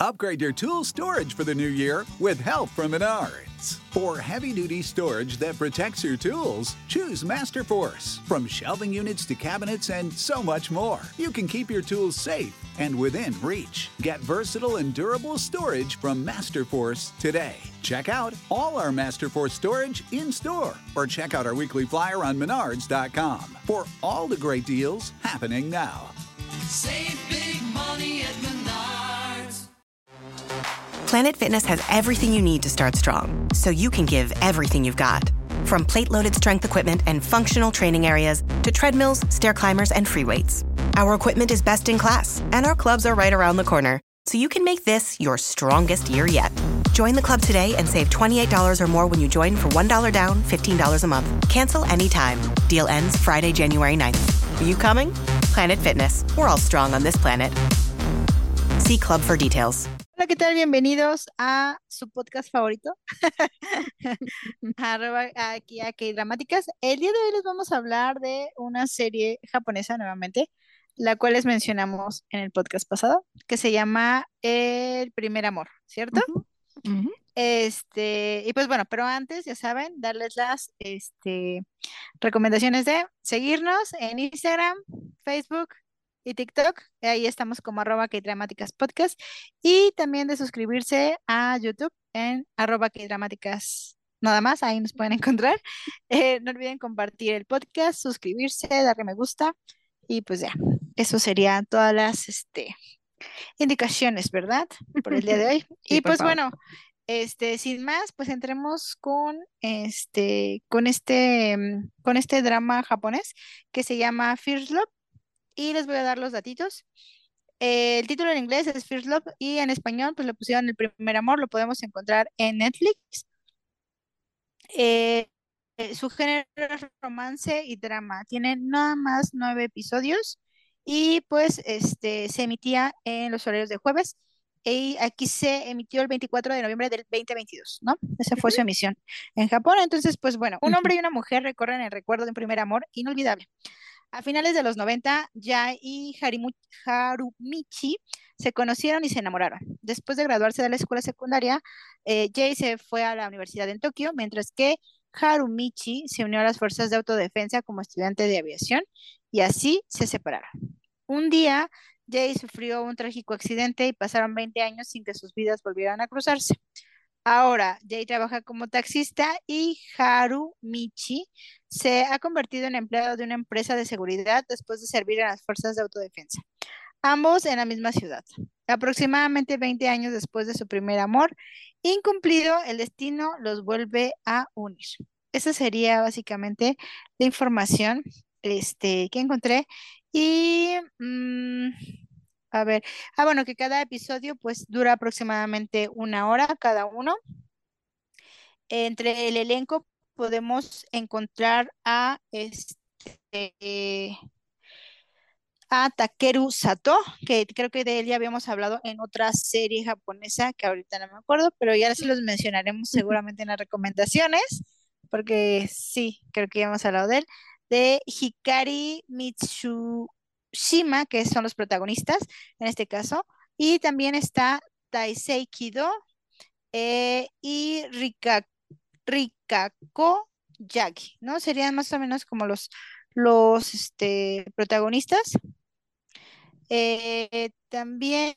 Upgrade your tool storage for the new year with help from Menards. For heavy-duty storage that protects your tools, choose Masterforce. From shelving units to cabinets and so much more, you can keep your tools safe and within reach. Get versatile and durable storage from Masterforce today. Check out all our Masterforce storage in-store or check out our weekly flyer on Menards.com for all the great deals happening now. Save big money at Menards. Planet Fitness has everything you need to start strong, so you can give everything you've got. From plate-loaded strength equipment and functional training areas to treadmills, stair climbers, and free weights. Our equipment is best in class, and our clubs are right around the corner, so you can make this your strongest year yet. Join the club today and save $28 or more when you join for $1 down, $15 a month. Cancel anytime. Deal ends Friday, January 9th. Are you coming? Planet Fitness. We're all strong on this planet. See club for details. Hola, ¿qué tal? Bienvenidos a su podcast favorito, aquí a K-Dramáticas. El día de hoy les vamos a hablar de una serie japonesa nuevamente, la cual les mencionamos en el podcast pasado, que se llama El Primer Amor, ¿cierto? Ujú. Y pues bueno, pero antes, ya saben, darles las recomendaciones de seguirnos en Instagram, Facebook y TikTok. Ahí estamos como @KDramaticaspodcast. Y también de suscribirse a YouTube en @KDramaticaS. Nada más, ahí nos pueden encontrar. No olviden compartir el podcast, suscribirse, darle me gusta. Y pues ya, eso serían todas las indicaciones, ¿verdad? Por el día de hoy. Sí, Y por pues favor. bueno, sin más, pues entremos con con este drama japonés que se llama First Love. Y les voy a dar los datitos. El título en inglés es First Love y en español pues le pusieron El Primer Amor. Lo podemos encontrar en Netflix. Eh, Su género es romance y drama. Tiene nada más 9 episodios y pues se emitía en los horarios de jueves. Y aquí se emitió el 24 de noviembre del 2022, ¿no? Esa fue su emisión en Japón. Entonces, pues bueno, un hombre y una mujer recorren el recuerdo de un primer amor inolvidable. A finales de los 90, Jai y Harumichi se conocieron y se enamoraron. Después de graduarse de la escuela secundaria, Jai se fue a la universidad en Tokio, mientras que Harumichi se unió a las fuerzas de autodefensa como estudiante de aviación y así se separaron. Un día, Jai sufrió un trágico accidente y pasaron 20 años sin que sus vidas volvieran a cruzarse. Ahora, Jay trabaja como taxista y Harumichi se ha convertido en empleado de una empresa de seguridad después de servir en las fuerzas de autodefensa, ambos en la misma ciudad. Aproximadamente 20 años después de su primer amor incumplido, el destino los vuelve a unir. Esa sería básicamente la información que encontré. Y a ver, bueno, que cada episodio pues dura aproximadamente 1 hora cada uno. Entre el elenco podemos encontrar a Takeru Sato, que creo que de él ya habíamos hablado en otra serie japonesa que ahorita no me acuerdo, pero ya sí los mencionaremos seguramente en las recomendaciones, porque sí, creo que ya hemos hablado de él. De Hikari Mitsushima, que son los protagonistas en este caso, y también está Taisei Kido y Rikako Yagi, ¿no? Serían más o menos como los protagonistas. También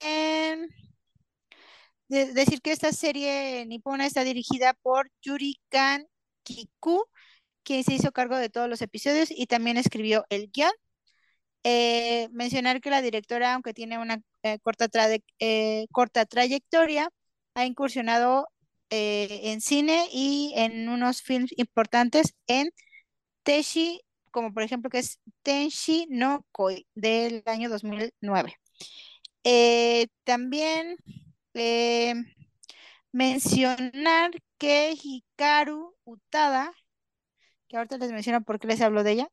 decir que esta serie nipona está dirigida por Yuri Kan Kiku, quien se hizo cargo de todos los episodios y también escribió el guión. Mencionar que la directora, aunque tiene una corta trayectoria, ha incursionado en cine y en unos films importantes en Teshi, como por ejemplo que es Tenshi no Koi del año 2009. También eh, mencionar que Hikaru Utada, que ahorita les menciono por qué les hablo de ella,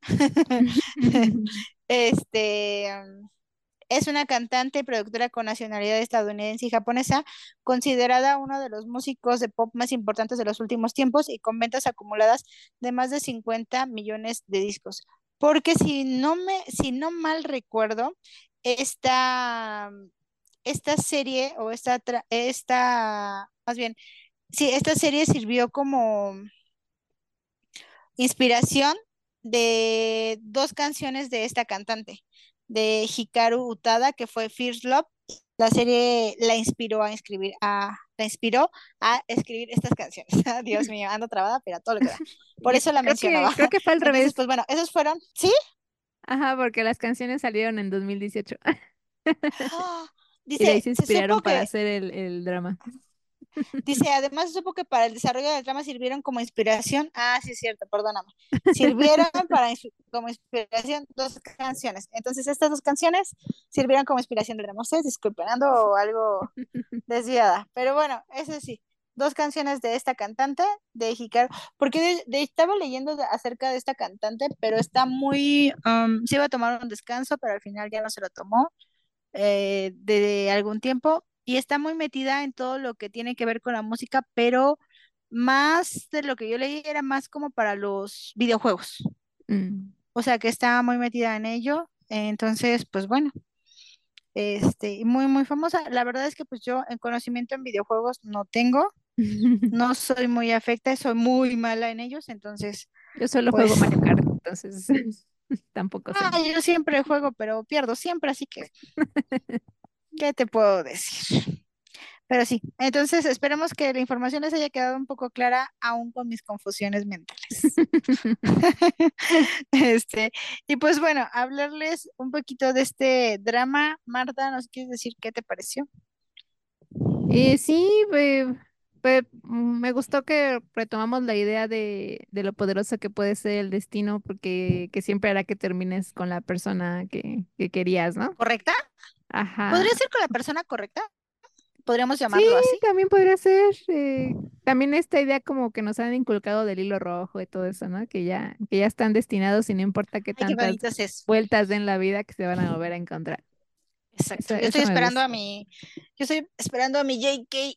es una cantante y productora con nacionalidad estadounidense y japonesa, considerada uno de los músicos de pop más importantes de los últimos tiempos y con ventas acumuladas de más de 50 millones de discos. Porque si no mal recuerdo, esta esta serie o más bien, sí, esta serie sirvió como inspiración de dos canciones de esta cantante, de Hikaru Utada, que fue First Love. La serie la inspiró a escribir estas canciones. Dios mío, ando trabada, pero a todo lo que da. Por eso la mencionaba. Creo que fue al Entonces, revés. pues bueno, esos fueron, ¿sí? Ajá, porque las canciones salieron en 2018 Ah, y de ahí dice, se se inspiraron supo para que hacer el drama. Dice, además supo que para el desarrollo del trama sirvieron como inspiración. Ah, sí, es cierto, perdóname. Sirvieron como inspiración dos canciones. Entonces, estas dos canciones sirvieron como inspiración del drama. Ustedes disculpen, ando algo desviada. Pero bueno, eso sí, dos canciones de esta cantante, de Hikaru. Porque estaba leyendo acerca de esta cantante, pero está muy. Se iba a tomar un descanso, pero al final ya no se lo tomó de algún tiempo y está muy metida en todo lo que tiene que ver con la música, pero más de lo que yo leí era más como para los videojuegos, Mm. o sea que estaba muy metida en ello, entonces pues bueno, y muy muy famosa. La verdad es que pues yo en conocimiento en videojuegos no tengo, no soy muy afecta, soy muy mala en ellos, entonces Yo solo juego pues Mario Kart, entonces tampoco sé mucho. yo siempre juego, pero pierdo siempre, así que ¿qué te puedo decir? Pero sí, entonces esperemos que la información les haya quedado un poco clara, aún con mis confusiones mentales. Este, y pues bueno, hablarles un poquito de este drama. Marta, ¿nos quieres decir qué te pareció? Sí, me gustó que retomamos la idea de lo poderoso que puede ser el destino, porque que siempre hará que termines con la persona que querías, ¿no? ¿Correcta? Ajá. ¿Podría ser con la persona correcta? ¿Podríamos Sí, llamarlo así? también podría ser. También esta idea como que nos han inculcado del hilo rojo y todo eso, ¿no? Que ya están destinados y no importa qué Ay, qué tantas bonito es eso. vueltas den la vida que se van a volver a encontrar. Exacto. Eso me gusta. Yo estoy esperando a mi JK.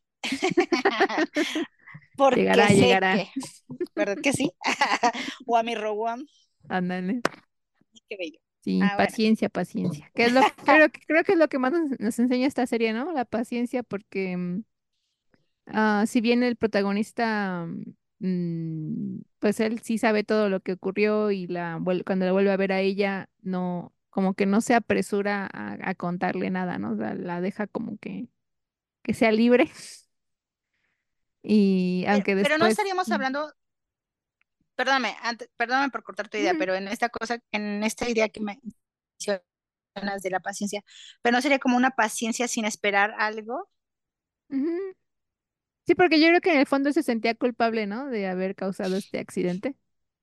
Porque Llegará, sé llegará. que, ¿verdad que sí? O a mi Rowan. Ándale. Qué bello. Sí, Ah, bueno. paciencia, paciencia. Creo que es lo que más nos enseña esta serie, ¿no? La paciencia, porque si bien el protagonista, pues él sí sabe todo lo que ocurrió y cuando la vuelve a ver a ella, no, como que no se apresura a contarle nada, ¿no? O sea, la deja como que sea libre y aunque Pero no después... estaríamos hablando, perdóname por cortar tu idea, Ujú, pero en esta idea que mencionas de la paciencia, pero no sería como una paciencia sin esperar algo. ujú. Sí, porque yo creo que en el fondo se sentía culpable, ¿no? De haber causado este accidente.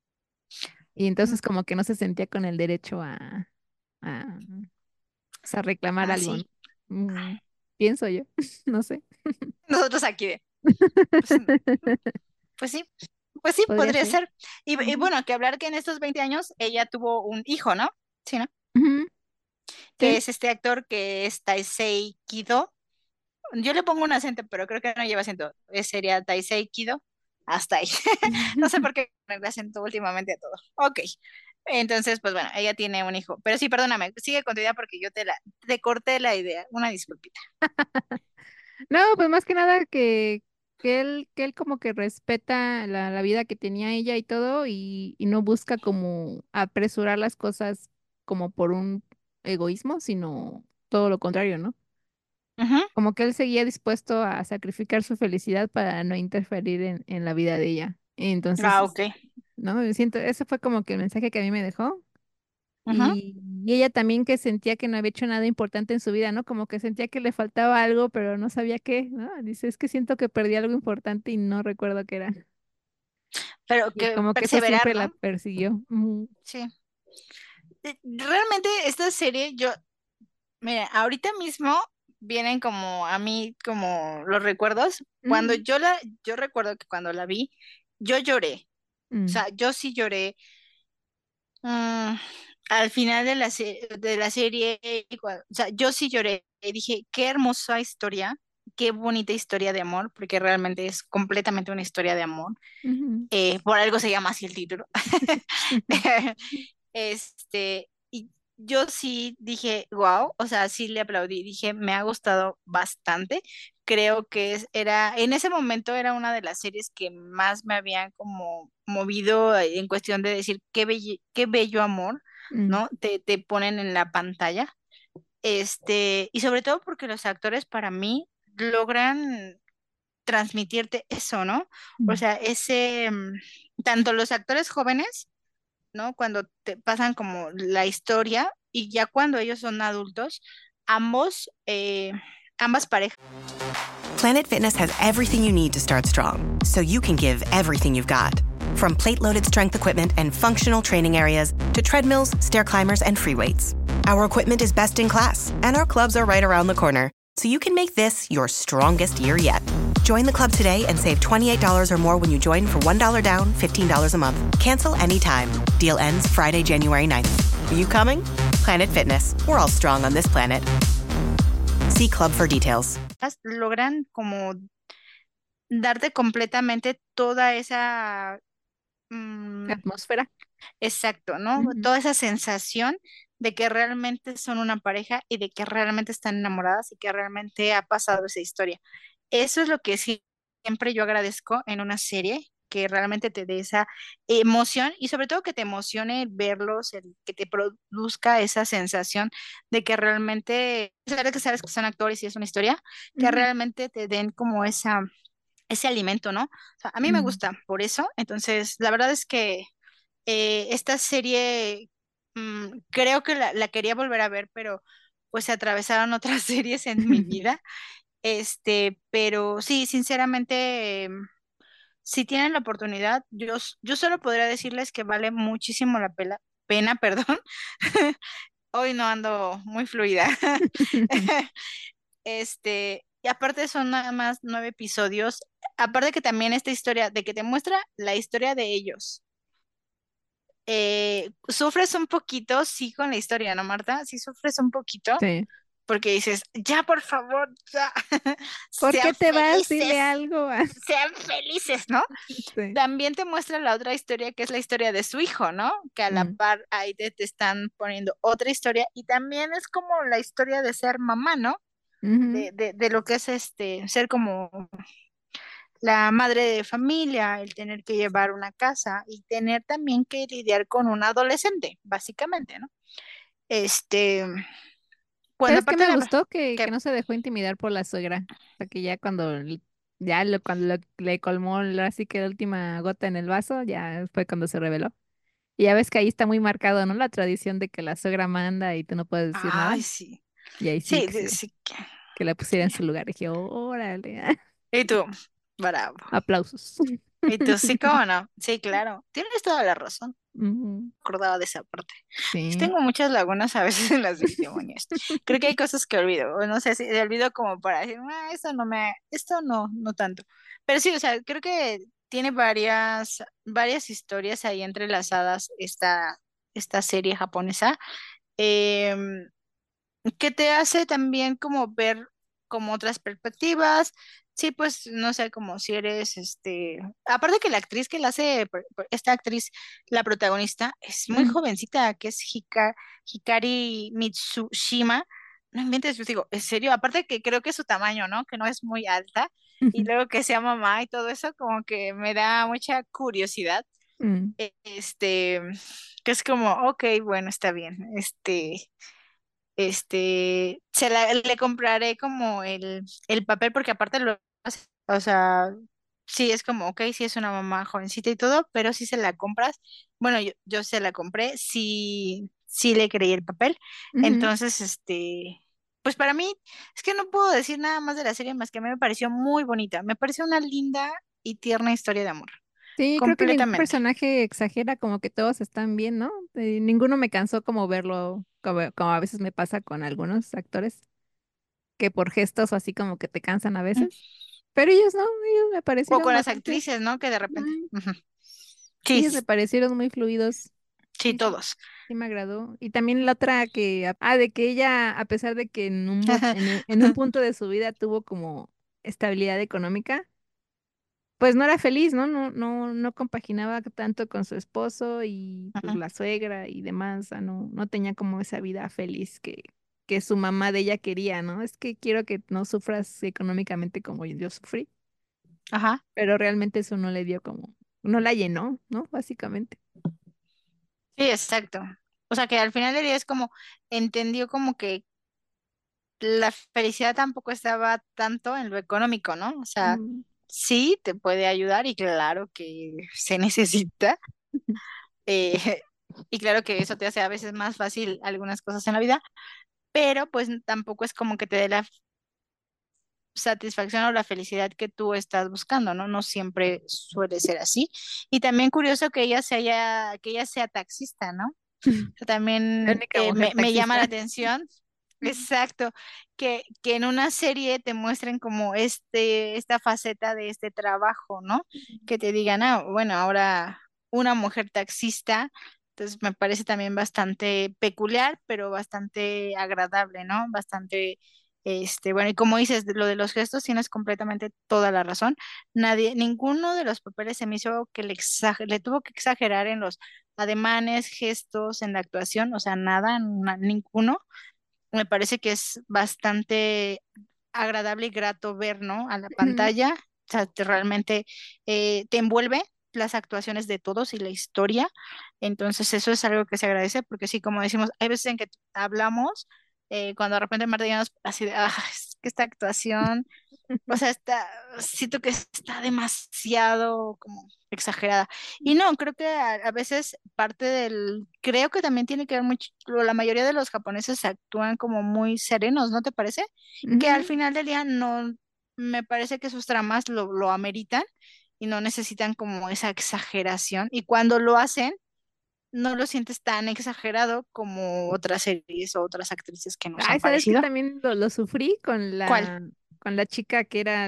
Y Mm, entonces como que no se sentía con el derecho a, pues, a reclamar algo, ¿no? así. Mm, pienso yo, no sé. Nosotros aquí pues, pues sí, pues sí, Podría podría ser. ser. Y Ujú, bueno, que hablar que en estos 20 años ella tuvo un hijo, ¿no? Sí, ¿no? ujú, Que sí. es este actor que es Taisei Kido. Yo le pongo un acento, pero creo que no lleva acento. Sería Taisei Kido. Hasta ahí. No sé por qué ponerle acento últimamente a todo. Ok. Entonces, pues bueno, ella tiene un hijo. Pero sí, perdóname, sigue con tu idea porque yo te corté la idea. Una disculpita. No, pues más que nada que él como que respeta la vida que tenía ella y todo y no busca como apresurar las cosas como por un egoísmo, sino todo lo contrario, ¿no? Ujú. Como que él seguía dispuesto a sacrificar su felicidad para no interferir en la vida de ella. Entonces, Ah, ok. ¿no? Me siento, ese fue como que el mensaje que a mí me dejó. Ujú. Y ella también que sentía que no había hecho nada importante en su vida, ¿no? Como que sentía que le faltaba algo, pero no sabía qué, ¿no? Dice, es que siento que perdí algo importante y no recuerdo qué era. Pero Y que como que eso perseverar, siempre la ¿no? persiguió. Ujú, Sí. Realmente esta serie, mira, ahorita mismo vienen como a mí como los recuerdos. ujú, Yo recuerdo que cuando la vi, yo lloré. O mm, sea, yo sí lloré. mm, Al final de de la serie, o sea, yo sí lloré y dije, qué hermosa historia, qué bonita historia de amor, porque realmente es completamente una historia de amor. ujú, Por algo se llama así el título. ujú, Este, y yo sí dije, wow, o sea, sí le aplaudí, dije, me ha gustado bastante. Creo que en ese momento era una de las series que más me habían como movido en cuestión de decir qué bello amor, Mm, ¿no? Te ponen en la pantalla. Y sobre todo porque los actores para mí logran transmitirte eso, ¿no? O mm. sea, tanto los actores jóvenes, ¿no? Cuando te pasan como la historia y ya cuando ellos son adultos, ambos, ambas parejas. Planet Fitness has everything you need to start strong, so you can give everything you've got. From plate-loaded strength equipment and functional training areas to treadmills, stair climbers, and free weights. Our equipment is best in class, and our clubs are right around the corner, so you can make this your strongest year yet. Join the club today and save $28 or more when you join for $1 down, $15 a month. Cancel anytime. Deal ends Friday, January 9th. Are you coming? Planet Fitness. We're all strong on this planet. See club for details. Logran como darte completamente toda esa, Atmósfera. exacto, ¿no? Ujú, Toda esa sensación de que realmente son una pareja y de que realmente están enamoradas y que realmente ha pasado esa historia. Eso es lo que siempre yo agradezco en una serie, que realmente te dé esa emoción y sobre todo que te emocione el verlos, que te produzca esa sensación de que realmente, a pesar de que sabes que son actores y es una historia, que ujú, realmente te den como ese alimento, ¿no? O sea, a mí me mm. gusta por eso, entonces la verdad es que esta serie creo que la quería volver a ver, pero pues se atravesaron otras series en mi vida. Pero sí, sinceramente, si tienen la oportunidad, yo solo podría decirles que vale muchísimo la pena, perdón. Hoy no ando muy fluida. Y aparte son nada más 9 episodios. Aparte que también esta historia, de que te muestra la historia de ellos. Sufres un poquito, sí, con la historia, ¿no, Marta? Sí sufres un poquito, Sí. porque dices, ya, por favor, ya, ¿Por qué sean te vas? Dile felices, algo. sean felices, ¿no? Sí. También te muestra la otra historia, que es la historia de su hijo, ¿no? Que a la Mm, par ahí te están poniendo otra historia, y también es como la historia de ser mamá, ¿no? ujú, De lo que es ser como la madre de familia, el tener que llevar una casa y tener también que lidiar con un adolescente, básicamente, ¿no? Este, cuando ¿Sabes qué aparte me de la... gustó? Que Que, no se dejó intimidar por la suegra. O sea, que ya cuando le colmó así que la última gota en el vaso, ya fue cuando se reveló. Y ya ves que ahí está muy marcado, ¿no? La tradición de que la suegra manda y tú no puedes decir nada. ay, sí, Y ahí sí sí, que sí, que la pusiera en su lugar. Y dije, órale, y tú, bravo. aplausos. Y tú, sí, cómo no, sí, claro, tienes toda la razón. Ujú, Acordaba de esa parte. Sí, sí. tengo muchas lagunas a veces en las ceremonias. Creo que hay cosas que olvido, o no sé si olvido como para decir, "Ah, esto no, no tanto". Pero sí, o sea, creo que tiene varias historias ahí entrelazadas esta serie japonesa, em, que te hace también como ver como otras perspectivas. Sí, pues no sé, como si eres aparte que la actriz que la hace, esta actriz, la protagonista, es muy Mm, jovencita, que es Hikari Mitsushima. No inventes, yo digo, en serio, aparte que creo que su tamaño, ¿no? Que no es muy alta, y luego que sea mamá y todo eso, como que me da mucha curiosidad. mm. Que es como, ok, bueno, está bien. Le compraré como el papel, porque aparte lo hace, o sea, sí es como, ok, sí es una mamá jovencita y todo, pero si se la compras, bueno, yo se la compré, sí, sí le creí el papel. Ujú. Entonces, pues para mí, es que no puedo decir nada más de la serie, más que a mí me pareció muy bonita, me pareció una linda y tierna historia de amor, Sí, creo que ningún completamente. personaje exagera, como que todos están bien, ¿no? Ninguno me cansó como verlo, como a veces me pasa con algunos actores, que por gestos o así como que te cansan a Mm. veces. Pero ellos no, ellos me O parecieron con las bastante, actrices, ¿no? Que de repente. mm, Ujú. sí, Sí, ellos me parecieron muy fluidos. sí, Sí, sí, todos. sí me agradó. Y también la otra de que ella, a pesar de que en un punto de su vida tuvo como estabilidad económica, pues no era feliz, ¿no? No compaginaba tanto con su esposo y pues Ujú. la suegra y demás, o sea, no tenía como esa vida feliz que su mamá de ella quería, ¿no? Es que quiero que no sufras económicamente como yo sufrí, Ajá. pero realmente eso no le dio como, no la llenó, ¿no? Básicamente. Sí, exacto. O sea que al final del día es como, entendió como que la felicidad tampoco estaba tanto en lo económico, ¿no? O sea, Ujú. sí te puede ayudar y claro que se necesita. eh, y claro que eso te hace a veces más fácil algunas cosas en la vida, pero pues tampoco es como que te dé la satisfacción o la felicidad que tú estás buscando, ¿no? No siempre suele ser así. Y también curioso que que ella sea taxista, ¿no? La También única mujer me llama la taxista. atención, exacto, que en una serie te muestren como esta faceta de este trabajo, ¿no? Que te digan, ah, bueno, ahora una mujer taxista, entonces me parece también bastante peculiar, pero bastante agradable, ¿no? Bastante, bueno, y como dices, lo de los gestos, tienes completamente toda la razón. Ninguno de los papeles se me hizo que le tuvo que exagerar en los ademanes, gestos en la actuación, o sea, nada, ninguno. Me parece que es bastante agradable y grato ver, ¿no? A la Ujú. pantalla, o sea, realmente te envuelve las actuaciones de todos y la historia. Entonces, eso es algo que se agradece, porque sí, como decimos, hay veces en que hablamos, cuando de repente Marta ya nos así de, ah, es que esta actuación o sea, siento que está demasiado como exagerada. Y no, creo que a veces parte creo que también tiene que ver mucho, la mayoría de los japoneses actúan como muy serenos, ¿no te parece? Que al Ujú. final del día no, me parece que sus tramas lo ameritan y no necesitan como esa exageración. Y cuando lo hacen, no lo sientes tan exagerado como otras series o otras actrices que nos Ay, han ¿sabes qué? parecido. También lo sufrí con ¿Cuál? la chica que era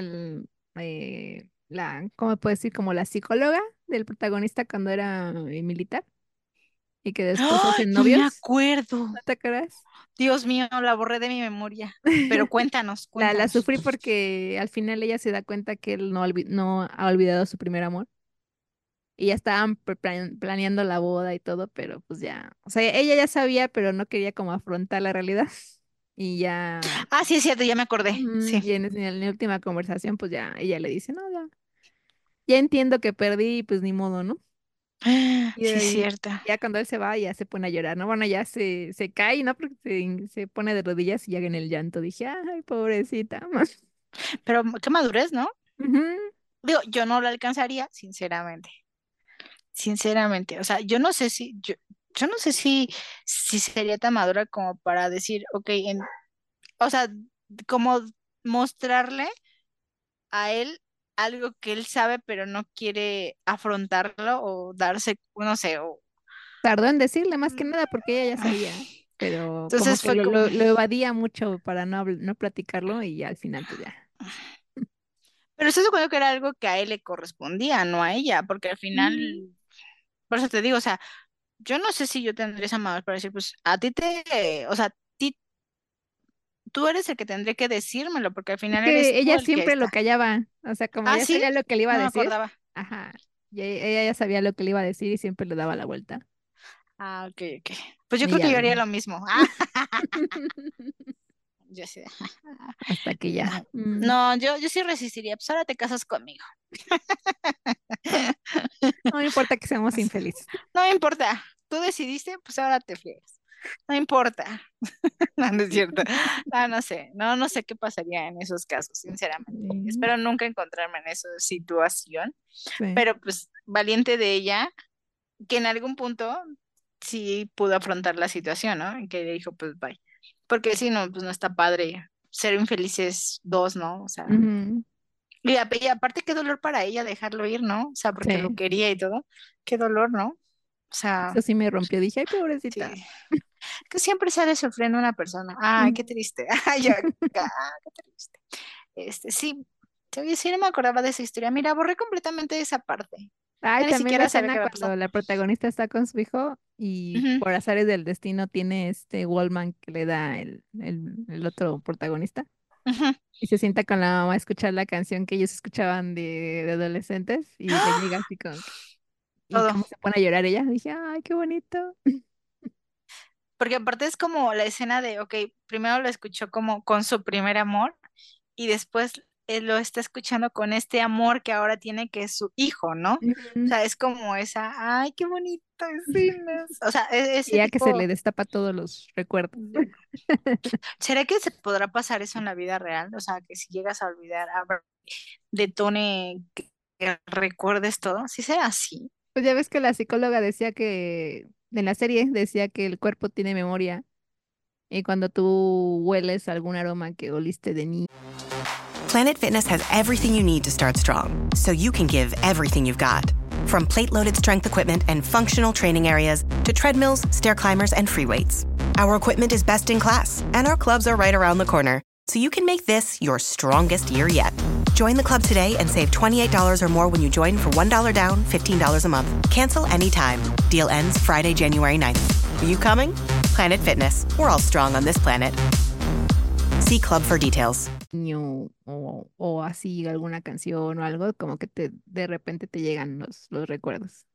¿cómo puedo decir? Como la psicóloga del protagonista cuando era militar y que después se ¡Ay, hacen no me novios. acuerdo! ¿No te acuerdas? Dios mío, la borré de mi memoria. Pero cuéntanos, La cuéntanos. sufrí porque al final ella se da cuenta que él no ha olvidado su primer amor. Y ya estaban planeando la boda y todo, pero pues ya, o sea, ella ya sabía, pero no quería como afrontar la realidad. Y ya, Ah, sí, es cierto, ya me acordé. Sí. y en la última conversación, pues ya ella le dice, no, ya entiendo que perdí, pues ni modo, ¿no? Y de Sí, es ahí, cierto. ya cuando él se va, ya se pone a llorar, ¿no? Bueno, ya se cae, ¿no? Porque se pone de rodillas y ya en el llanto dije, ay, pobrecita. Pero qué madurez, ¿no? Ujú. Digo, yo no la alcanzaría, sinceramente. Sinceramente. O sea, yo no sé si sería tan madura como para decir, ok, o sea, como mostrarle a él algo que él sabe, pero no quiere afrontarlo o darse, no sé, o Tardó en decirle más que nada porque ella ya sabía, pero como entonces que fue como, lo evadía mucho para no platicarlo y ya al final pues ya. pero estoy de acuerdo que era algo que a él le correspondía, no a ella, porque al final, Ujú. por eso te digo, o sea, yo no sé si yo tendría esa madurez para decir, pues a ti o sea, tú eres el que tendría que decírmelo, porque al Es final eres que tú ella el que siempre lo está. callaba, o sea, como Ah, ya sí, sabía lo que le iba a no me decir, acordaba. ajá, y ella ya sabía lo que le iba a decir y siempre le daba la vuelta. Ah, ok, ok. Pues yo Y creo que ya, yo haría lo mismo. Ah, yo sí. hasta que ya. No, no, yo sí resistiría. Pues ahora te casas conmigo. No me importa que seamos O sea, infelices. no me importa. Tú decidiste, pues ahora te friegas. No importa. No, no es cierto. No, no sé. No, no sé qué pasaría en esos casos, sinceramente. Sí, Espero nunca encontrarme en esa situación. sí. Pero pues valiente de ella, que en algún punto sí pudo afrontar la situación, ¿no? Y que dijo, pues bye. Porque si no, pues no está padre ser infelices dos, ¿no? O sea, Ujú. y aparte qué dolor para ella dejarlo ir, ¿no? O sea, porque lo Sí, quería y todo. Qué dolor, ¿no? O eso sea, sí me rompió. Dije, ay, pobrecita. sí. Que siempre sale sufriendo una persona. Ay, qué Ujú. triste. Ay, yo acá, qué triste. Sí, oye, sí, no me acordaba de esa historia. Mira, borré completamente esa parte. Ay, Ya ni también la siquiera sabía escena qué había pasado. cuando la protagonista está con su hijo y Ujú. por azares del destino tiene este Wallman que le da el otro protagonista. Ujú, y se sienta con la mamá a escuchar la canción que ellos escuchaban de adolescentes y le llega así y todo. cómo se pone a llorar ella. Dije, ay, qué bonito. Porque aparte es como la escena de, ok, primero lo escuchó como con su primer amor y después él lo está escuchando con este amor que ahora tiene que es su hijo, ¿no? O Ujú. sea, es como esa, ay, qué bonita escena. O sea, Y ese ya que se le tipo, destapa todos los recuerdos. ¿será que se podrá pasar eso en la vida real? O sea, que si llegas a olvidar, detone que recuerdes todo, si sea así. Pues ya ves que la psicóloga decía en la serie decía que el cuerpo tiene memoria y cuando tú hueles algún aroma que oliste de niño. Planet Fitness has everything you need to start strong, so you can give everything you've got. From plate-loaded strength equipment and functional training areas to treadmills, stair climbers, and free weights. Our equipment is best in class, and our clubs are right around the corner, so you can make this your strongest year yet. Join the club today and save $28 or more when you join for $1 down, $15 a month. Cancel anytime. Deal ends Friday, January 9th. Are you coming? Planet Fitness. We're all strong on this planet. See club for details. O así alguna canción o algo, como que de repente te llegan los recuerdos.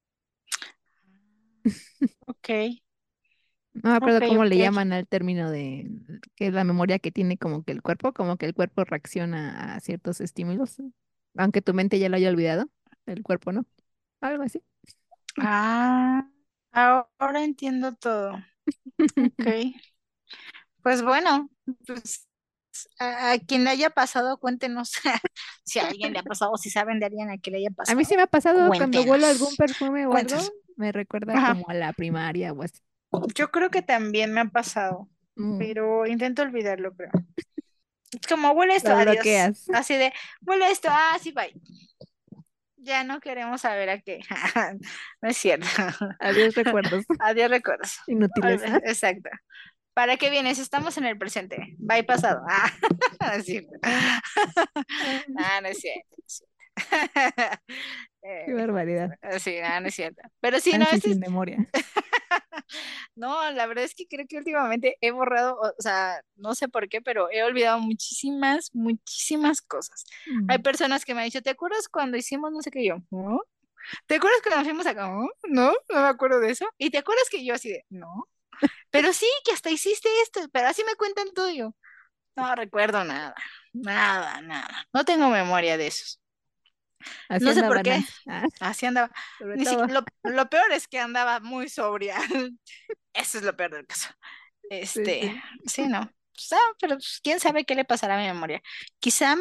Ok, No me acuerdo ok, cómo le ok. llaman al término de que es la memoria que tiene como que el cuerpo reacciona a ciertos estímulos, aunque tu mente ya lo haya olvidado, el cuerpo no, algo así. Ah, ahora entiendo todo. Ok, pues bueno, pues a quien le haya pasado, cuéntenos si a alguien le ha pasado o si saben de alguien a quien le haya A mí sí pasado, me ha pasado cuando huelo algún cuéntenos, perfume o algo, cuéntenos. me recuerda Ajá. como a la primaria o así. Yo creo que también me ha pasado, Mm, pero intento olvidarlo, creo. Es como huele esto, lo adiós. bloqueas. Así de, huele esto, ah, sí, bye. Ya no queremos saber a qué. No es cierto. Adiós recuerdos Adiós, recuerdos. inútiles. Exacto. ¿Para qué vienes? Estamos en el presente. Bye pasado. Ah, no es cierto. Ah, Ah, no es cierto. No es cierto. qué barbaridad. Sí, no es cierto. Pero sí, no, Nancy este sin es... memoria. No, la verdad es que creo que últimamente he borrado, o sea, no sé por qué, pero he olvidado muchísimas, muchísimas cosas. Hay Mm. personas que me han dicho, ¿te acuerdas cuando hicimos no sé qué yo? ¿No? ¿Te acuerdas cuando fuimos acá? ¿No? No, no me acuerdo de eso. ¿Y te acuerdas que yo así de, no? Pero sí, que hasta hiciste esto, pero así me cuentan todo yo. No recuerdo nada, nada, nada. No tengo memoria de eso. Así No sé por andaba qué. Nancy. Ah, Así andaba. sobre Ni todo. siquiera, lo peor es que andaba muy sobria. Eso es lo peor del caso. Sí, sí. Sí, no. Pues, pero pues, quién sabe qué le pasará a mi memoria. Quizá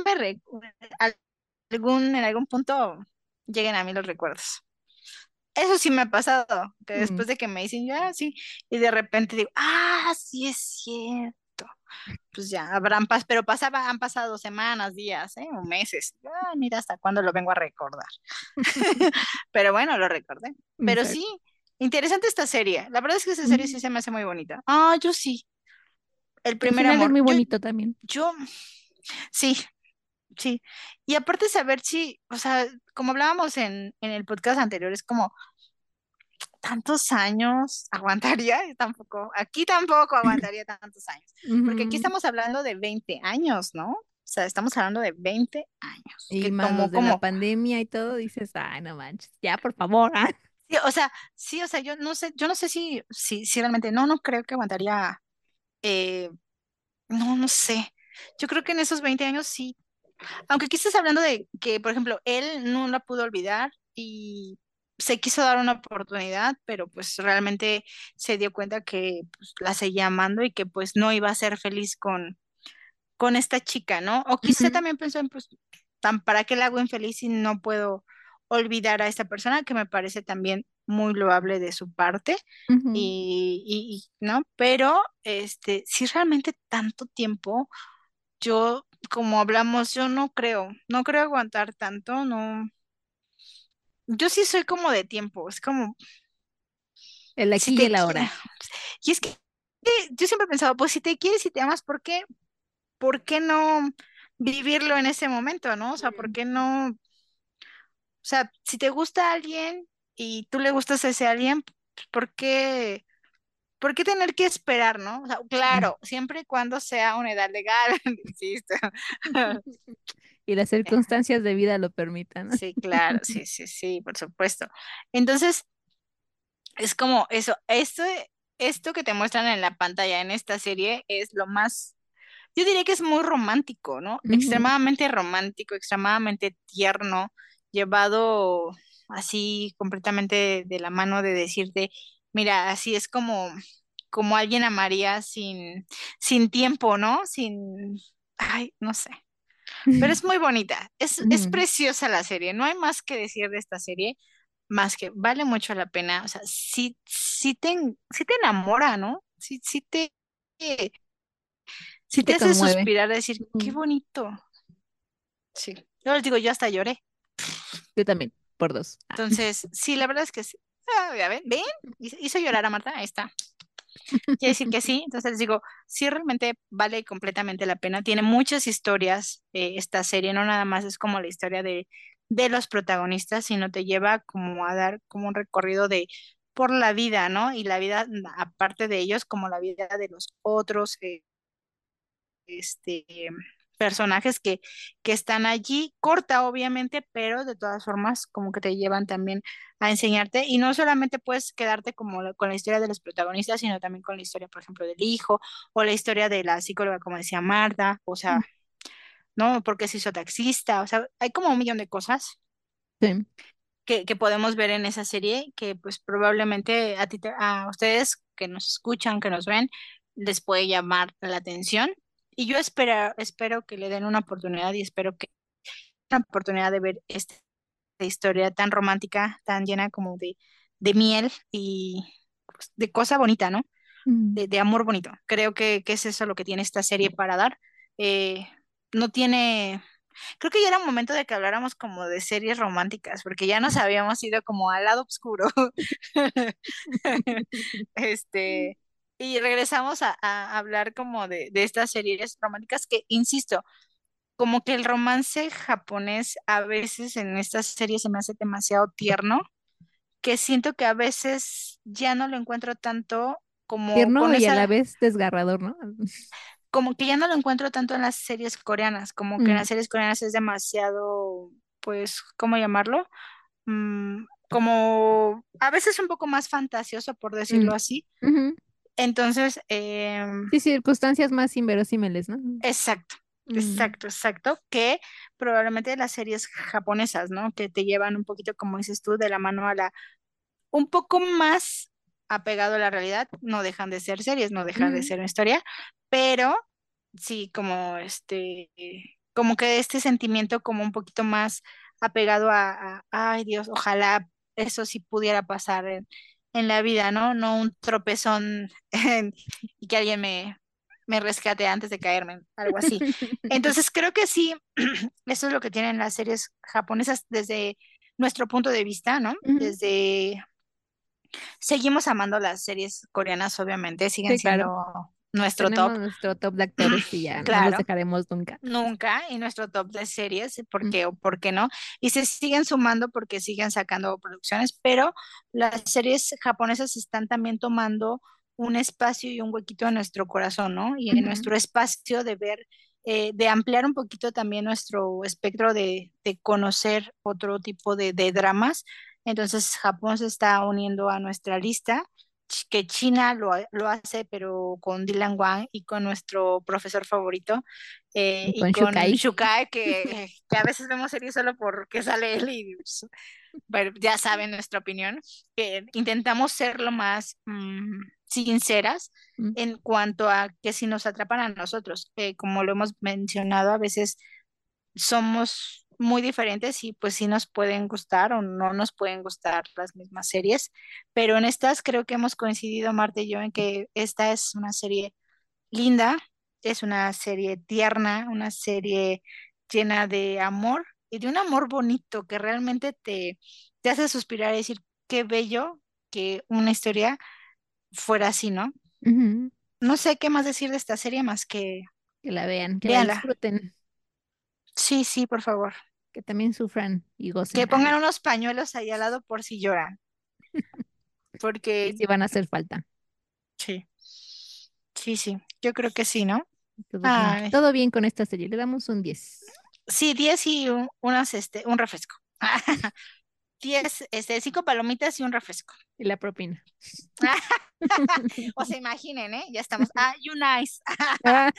en algún punto lleguen a mí los recuerdos. Eso sí me ha pasado, que Mm, después de que me dicen, ya, sí, y de repente digo, ah, sí es cierto. Pues ya, pero han pasado semanas, días, o meses. Ah, mira hasta cuándo lo vengo a recordar. Pero bueno, lo recordé. Pero exacto. sí, interesante esta serie. La verdad es que esta serie sí Mm. se me hace muy bonita. Ah, yo sí. El El primer final es amor. muy bonito también. Yo, sí, sí. Y aparte saber si, o sea, como hablábamos en el podcast anterior, es como tantos años aguantaría, tampoco, aquí tampoco aguantaría tantos años, porque aquí Ujú. estamos hablando de 20 años, ¿no? O sea, estamos hablando de 20 años, Y que más tomó los de la como, pandemia y todo, dices, ay, no manches, ya, por favor. Ah. sí, o sea, yo no sé si realmente, no creo que aguantaría, eh, no sé, yo creo que en esos 20 años sí, aunque aquí estás hablando de que, por ejemplo, él no la pudo olvidar y se quiso dar una oportunidad, pero pues realmente se dio cuenta que pues, la seguía amando y que pues no iba a ser feliz con esta chica, ¿no? O quizá Ujú, también pensó en, pues, ¿para qué la hago infeliz si no puedo olvidar a esta persona? Que me parece también muy loable de su parte. ujú. ¿No? Pero, si realmente tanto tiempo yo, como hablamos, yo no creo aguantar tanto, no. Yo sí soy como de tiempo, es como, El si aquí y te el quieres, ahora. y es que yo siempre he pensado, pues si te quieres y te amas, ¿por qué no vivirlo en ese momento, ¿no? O sea, ¿por Mm. qué no? O sea, si te gusta alguien y tú le gustas a ese alguien, pues, ¿por qué? ¿por qué tener que esperar, no? O sea, claro, siempre y cuando sea una edad legal, insisto. Y las circunstancias de vida lo permitan. Sí, claro, sí, sí, sí, por supuesto. Entonces, es como eso, esto que te muestran en la pantalla en esta serie es lo más, yo diría que es muy romántico, ¿no? Ujú. Extremadamente romántico, extremadamente tierno, llevado así completamente de la mano de decirte, mira, así es como alguien amaría sin tiempo, ¿no? Ay, no sé. Pero es muy bonita, es Ujú. preciosa la serie, no hay más que decir de esta serie, más que vale mucho la pena, o sea, sí te enamora, ¿no? Sí Sí te te hace conmueve. suspirar, decir, qué Ujú. bonito. Sí, yo les digo, yo hasta lloré. Yo también, por dos. Entonces, sí, la verdad es que sí. Ah, ya ven, ven, hizo llorar a Marta, ahí está. Quiere decir que sí, entonces les digo, sí realmente vale completamente la pena. Tiene muchas historias esta serie, no nada más es como la historia de los protagonistas, sino te lleva como a dar como un recorrido de por la vida, ¿no? Y la vida aparte de ellos, como la vida de los otros, este, personajes que están allí, corta obviamente, pero de todas formas como que te llevan también a enseñarte y no solamente puedes quedarte como con la historia de los protagonistas, sino también con la historia, por ejemplo, del hijo o la historia de la psicóloga, como decía Marta, o sea, ¿no? Porque se hizo taxista, o sea, hay como un millón de cosas. Sí. Que podemos ver en esa serie que pues probablemente a ustedes que nos escuchan, que nos ven, les puede llamar la atención. Y yo espero que le den una oportunidad y espero que una oportunidad de ver esta historia tan romántica, tan llena como de miel y pues, de cosa bonita, ¿no? Mm. De amor bonito. Creo que es eso lo que tiene esta serie para dar. No tiene Creo que ya era un momento de que habláramos como de series románticas, porque ya nos habíamos ido como al lado oscuro. Este, y regresamos a hablar como de estas series románticas que, insisto, como que el romance japonés a veces en estas series se me hace demasiado tierno, que siento que a veces ya no lo encuentro tanto como Tierno con y a la esa, vez desgarrador, ¿no? como que ya no lo encuentro tanto en las series coreanas, como que en Mm. las series coreanas es demasiado, pues, ¿cómo llamarlo? Como a veces un poco más fantasioso, por Mm. decirlo así. Ujú. Entonces, Sí, circunstancias más inverosímiles, ¿no? exacto, Mm. exacto, exacto, que probablemente las series japonesas, ¿no? Que te llevan un poquito, como dices tú, de la mano a un poco más apegado a la realidad, no dejan de ser series, no dejan de Ujú. ser una historia, pero sí, como que este sentimiento como un poquito más apegado ay Dios, ojalá eso sí pudiera pasar en la vida, ¿no? No un tropezón y que alguien me rescate antes de caerme, algo así. Entonces creo que sí, eso es lo que tienen las series japonesas desde nuestro punto de vista, ¿no? Ujú. Seguimos amando las series coreanas, obviamente, siguen Sí, claro. siendo nuestro top, Tenemos nuestro top de actores y ya no los claro, dejaremos nunca. nunca, y nuestro top de series, ¿por Mm. qué o por qué no? Y se siguen sumando porque siguen sacando producciones, pero las series japonesas están también tomando un espacio y un huequito en nuestro corazón, ¿no? Y en Ujú. nuestro espacio de ver, de ampliar un poquito también nuestro espectro de conocer otro tipo de dramas. Entonces, Japón se está uniendo a nuestra lista, que China lo hace, pero con Dylan Wang y con nuestro profesor favorito Y y con con Shukai. Shukai, que a veces vemos series solo porque sale él y pues, bueno, ya saben nuestra opinión, que intentamos ser lo más sinceras Mm. en cuanto a que si nos atrapan a nosotros, como lo hemos mencionado, a veces somos muy diferentes y pues sí nos pueden gustar o no nos pueden gustar las mismas series, pero en estas creo que hemos coincidido, Marta y yo, en que esta es una serie linda, es una serie tierna, una serie llena de amor y de un amor bonito que realmente te hace suspirar y decir qué bello que una historia fuera así, ¿no? Ujú. No sé qué más decir de esta serie más que Que la vean, que la véanla. disfruten, Sí, sí, por favor. que también sufran y Que gocen. pongan unos pañuelos ahí al lado por si lloran, Y porque sí van a hacer falta. Sí, sí, sí, yo creo que sí, ¿no? Todo, Ay, todo bien con esta serie, le damos un 10. sí, 10 y un refresco. 10, 5 palomitas y un refresco. Y la propina. O sea, imaginen, ¿eh? Ya estamos. Y un ice. Ah,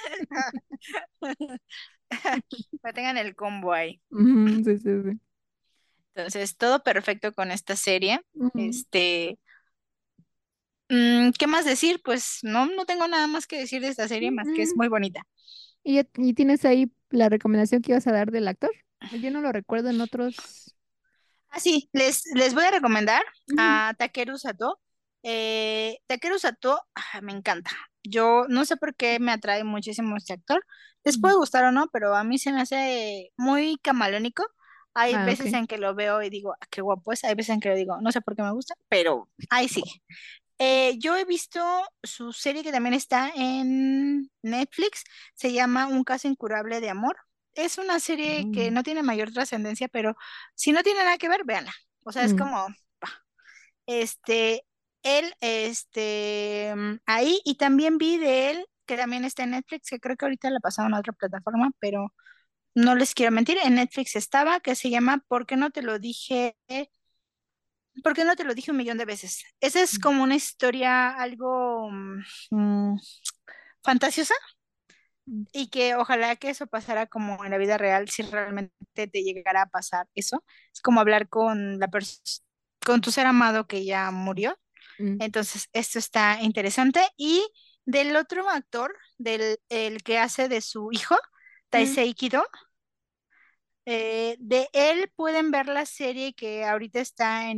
Para tengan el combo ahí. ujú, sí, sí, sí. Entonces, todo perfecto con esta serie. Ujú, Este, ¿qué más decir? Pues no tengo nada más que decir de esta serie, más que es ujú. muy bonita. ¿Y tienes ahí la recomendación que ibas a dar del actor? Yo no lo recuerdo en otros. Sí, les voy a recomendar Ujú, a Takeru Sato. Takeru Sato, me encanta. Yo no sé por qué me atrae muchísimo este actor. Les ujú. puede gustar o no, pero a mí se me hace muy camaleónico. Hay Ah, veces ok. en que lo veo y digo, qué guapo es. Hay veces en que lo digo, no sé por qué me gusta, pero ahí sigue. Yo he visto su serie que también está en Netflix, se llama Un caso incurable de amor. Es una serie que Mm, no tiene mayor trascendencia, pero si no tiene nada que ver, véanla. O sea, es mm, como, este, ahí, y también vi de él, que también está en Netflix, que creo que ahorita la pasaron a otra plataforma, pero no les quiero mentir, en Netflix estaba, que se llama ¿Por qué no te lo dije? ¿Por qué no te lo dije un millón de veces? Esa es como una historia algo fantasiosa mm, y que ojalá que eso pasara como en la vida real si realmente te llegara a pasar eso. Es como hablar con con tu ser amado que ya murió. mm, Entonces, esto está interesante. Y del otro actor, del el que hace de su hijo, mm, Taisei Kido, de él pueden ver la serie que ahorita está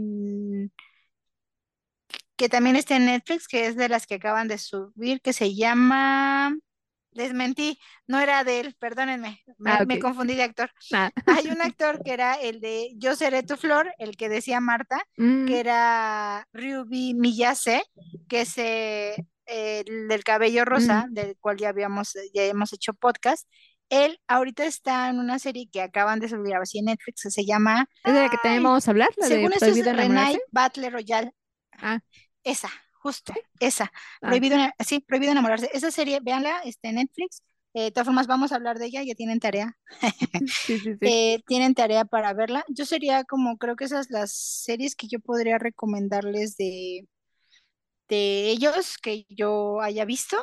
que también está en Netflix, que es de las que acaban de subir, que se llama... Les mentí, no era de él, perdónenme, Ah, me ok. confundí de actor. Ah, Hay un actor que era el de Yo seré tu flor, el que decía Marta, mm, que era Ryubi Miyase, que es el del cabello mm. rosa, del cual ya hemos hecho podcast. Él ahorita está en una serie que acaban de subir así en Netflix, que se llama, ¿Es de la que también vamos a hablar? ¿La de según esto es Prohibido enamorarse? Renai Battle Royale. Ah, Esa, justo, sí. esa. Ah, Sí, prohibido enamorarse. Esa serie, véanla, está en Netflix. De todas formas, vamos a hablar de ella, ya tienen tarea. sí, sí, sí. Tienen tarea para verla. Yo sería como, creo que esas las series que yo podría recomendarles de ellos que yo haya visto.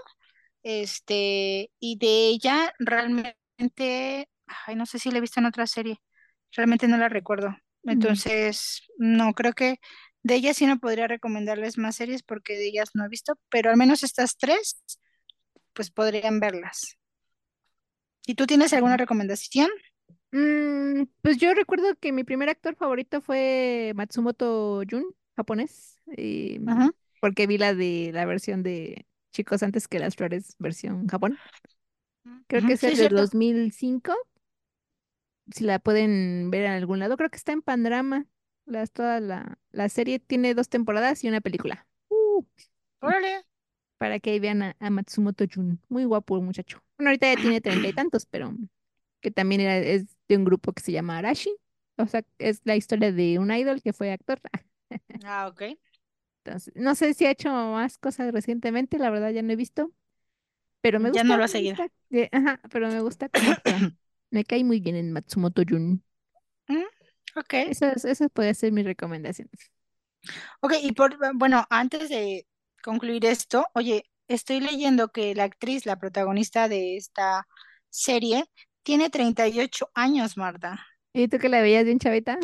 Y de ella realmente, ay, no sé si la he visto en otra serie. Realmente no la recuerdo. Mm, Entonces, no, creo que de ellas sí no podría recomendarles más series porque de ellas no he visto, pero al menos estas tres, pues podrían verlas. ¿Y tú tienes alguna mm. recomendación? Pues yo recuerdo que mi primer actor favorito fue Matsumoto Jun, japonés, Ajá. porque vi la versión de Chicos antes que las flores, versión Japón. Creo que Ujú, es sí, el es de cierto. 2005, si la pueden ver en algún lado. Creo que está en Pandrama. Toda la serie tiene 2 temporadas y una película. Órale. Para que ahí vean a Matsumoto Jun. Muy guapo el muchacho. Bueno, ahorita ya tiene 30 y tantos, pero que también es de un grupo que se llama Arashi. O sea, es la historia de un idol que fue actor. Ok. Entonces, no sé si ha hecho más cosas recientemente, la verdad ya no he visto, pero Ya no lo ha me seguido. gusta, ajá, pero me gusta cómo actúa. Me cae muy bien en Matsumoto Jun. Mm, ok. Esa puede ser mi recomendación. Ok, bueno, antes de concluir esto, oye, estoy leyendo que la actriz, la protagonista de esta serie, tiene 38 años, Marta. ¿Y tú que la veías bien chavita?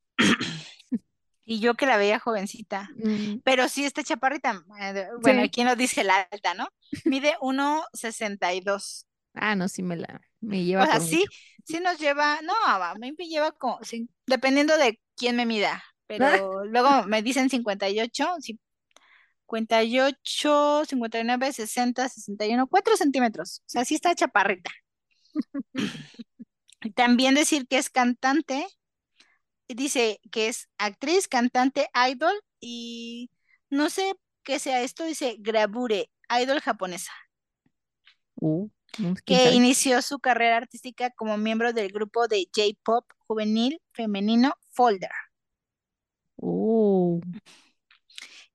Y yo que la veía jovencita. Mm, Pero sí está chaparrita. Bueno, sí. ¿quién nos dice la alta, no? Mide 1,62. Ah, no, sí me lleva O sea, por sí, mucho. sí nos lleva, no, a mí me lleva como, sí, dependiendo de quién me mida. Pero luego me dicen 58, 58, 59, 60, 61, 4 centímetros. O sea, sí está chaparrita. Y también decir que es cantante, dice que es actriz, cantante, idol y no sé qué sea esto, dice Gravure, idol japonesa, Uh, ¿Quién que sabe? inició su carrera artística como miembro del grupo de J-pop juvenil femenino Folder. Oh,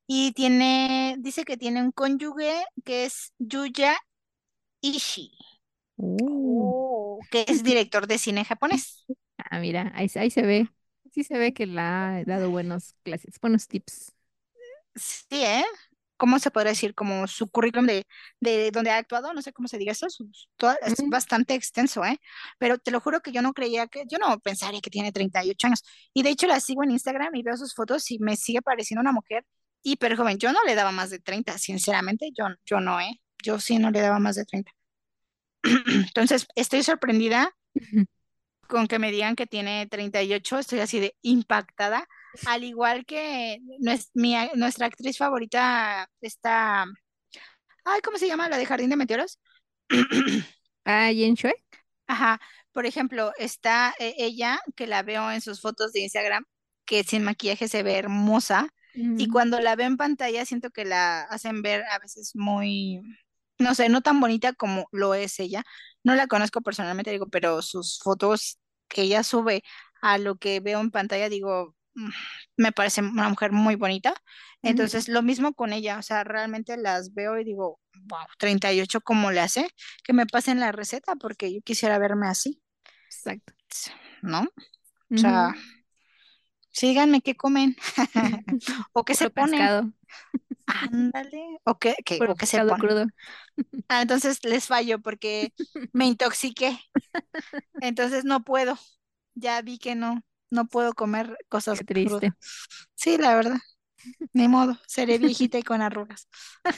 Y dice que tiene un cónyuge que es Yuya Ishii, Uh. que es director de cine japonés. Ah, mira, ahí se ve. Sí se ve que la ha dado buenos clases, buenos tips. Sí, ¿eh? ¿Cómo se podría decir? Como su currículum de donde ha actuado, no sé cómo se diga eso, es Mm, bastante extenso, ¿eh? Pero te lo juro que yo no pensaría que tiene 38 años. Y de hecho la sigo en Instagram y veo sus fotos y me sigue pareciendo una mujer hiper joven. Yo no le daba más de 30, sinceramente, yo no, ¿eh? Yo sí no le daba más de 30. Entonces, estoy sorprendida con que me digan que tiene 38, estoy así de impactada, al igual que nuestra actriz favorita, está, ay, ¿cómo se llama? La de Jardín de Meteoros. Ah, Yen Shue. Ajá, por ejemplo, está ella, que la veo en sus fotos de Instagram, que sin maquillaje se ve hermosa, y Mm, cuando la veo en pantalla siento que la hacen ver a veces muy, no sé, no tan bonita como lo es ella. No la conozco personalmente, digo, pero sus fotos que ella sube a lo que veo en pantalla, digo, me parece una mujer muy bonita. ujú, Entonces, lo mismo con ella, o sea, realmente las veo y digo, wow, 38, ¿cómo le hace? Que me pasen la receta porque yo quisiera verme así, exacto. ¿no? O sea, Ujú. sí, díganme qué comen o qué se Puro ponen. pescado, Ándale, puro o qué se pescado ponen. crudo. Ah, entonces les fallo porque me intoxiqué. Entonces no puedo. Ya vi que no puedo comer cosas Qué crudas. triste. Sí, la verdad, ni modo, seré viejita y con arrugas.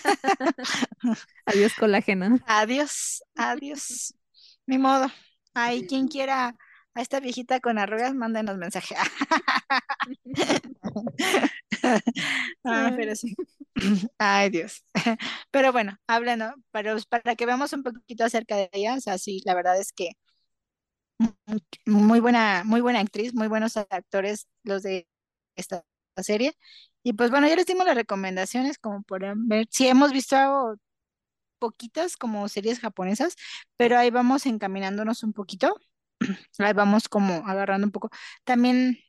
Adiós colágeno. Adiós, adiós. Ni modo. Ay, quien quiera a esta viejita con arrugas, mándenos mensaje. Ay, pero Ay, sí. Ay, Dios. Pero bueno, hablando, para que veamos un poquito acerca de ella, o sea, sí, la verdad es que muy buena actriz, muy buenos actores los de esta serie. Y pues bueno, ya les dimos las recomendaciones como por ver si hemos visto algo poquitas como series japonesas, pero ahí vamos encaminándonos un poquito, ahí vamos como agarrando un poco. También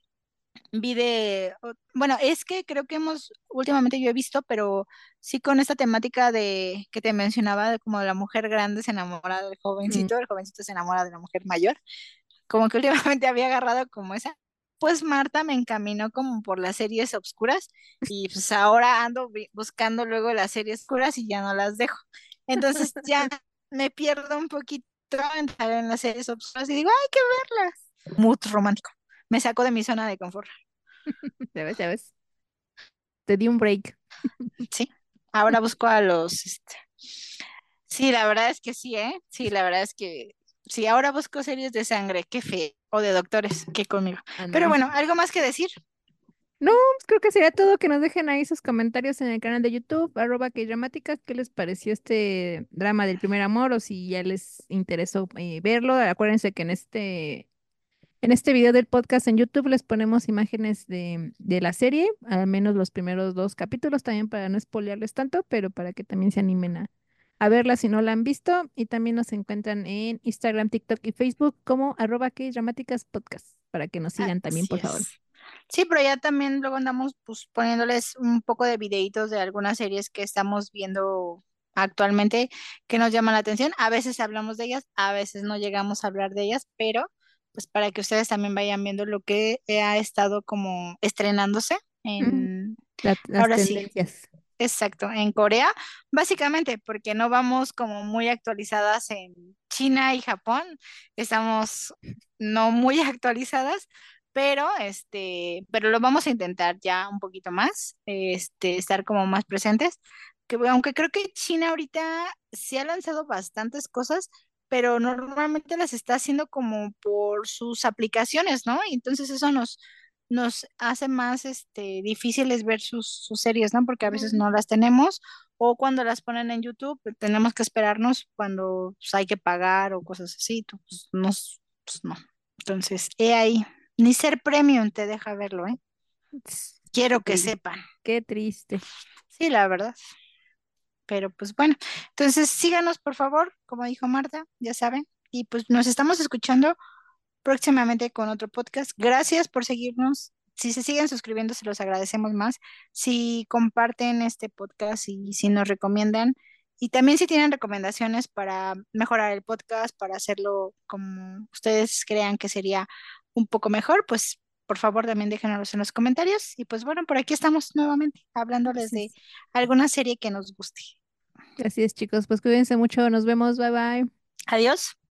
bueno, es que creo que últimamente yo he visto, pero sí con esta temática de que te mencionaba, de como la mujer grande se enamora del mm, jovencito, el jovencito se enamora de la mujer mayor, como que últimamente había agarrado como esa. Pues Marta me encaminó como por las series obscuras y pues ahora ando buscando luego las series oscuras y ya no las dejo. Entonces ya me pierdo un poquito en las series obscuras y digo, hay que verlas. Muy romántico. Me sacó de mi zona de confort. ya ves, ya ves. Te di un break. Sí. Ahora busco a Sí, la verdad es que sí, ¿eh? Sí, la verdad es que sí, ahora busco series de sangre, qué fe, o de doctores, que conmigo. Pero Ándale. bueno, ¿algo más que decir? No, pues creo que sería todo. Que nos dejen ahí sus comentarios en el canal de YouTube, @kdramáticas. ¿Qué les pareció este drama del primer amor? O si ya les interesó verlo. Acuérdense que en este video del podcast en YouTube les ponemos imágenes de la serie, al menos los primeros 2 capítulos, también para no spoilearles tanto, pero para que también se animen a verla si no la han visto. Y también nos encuentran en Instagram, TikTok y Facebook como @kdramáticaspodcast, para que nos sigan también, Así por favor. es. Sí, pero ya también luego andamos pues poniéndoles un poco de videitos de algunas series que estamos viendo actualmente que nos llaman la atención. A veces hablamos de ellas, a veces no llegamos a hablar de ellas, pero pues para que ustedes también vayan viendo lo que ha estado como estrenándose Mm, en, las ahora sí, tendencias. exacto, en Corea, básicamente porque no vamos como muy actualizadas en China y Japón, estamos no muy actualizadas, pero lo vamos a intentar ya un poquito más, estar como más presentes, que aunque creo que China ahorita se ha lanzado bastantes cosas, pero normalmente las está haciendo como por sus aplicaciones, ¿no? Y entonces eso nos hace más difíciles ver sus series, ¿no? Porque a veces Ujú. no las tenemos o cuando las ponen en YouTube tenemos que esperarnos cuando pues, hay que pagar o cosas así, pues, no. Entonces, he ahí, ni ser premium te deja verlo, ¿eh? Qué Quiero que triste. sepan. Qué triste. Sí, la verdad. Pero pues bueno, entonces síganos por favor, como dijo Marta, ya saben, y pues nos estamos escuchando próximamente con otro podcast. Gracias por seguirnos. si se siguen suscribiendo, se los agradecemos más. Si comparten este podcast y si nos recomiendan. Y también si tienen recomendaciones para mejorar el podcast, para hacerlo como ustedes crean que sería un poco mejor, pues por favor también déjenos en los comentarios. Y pues bueno, por aquí estamos nuevamente hablándoles Así de es, alguna serie que nos guste. así es, chicos. Pues cuídense mucho. Nos vemos. Bye bye. Adiós.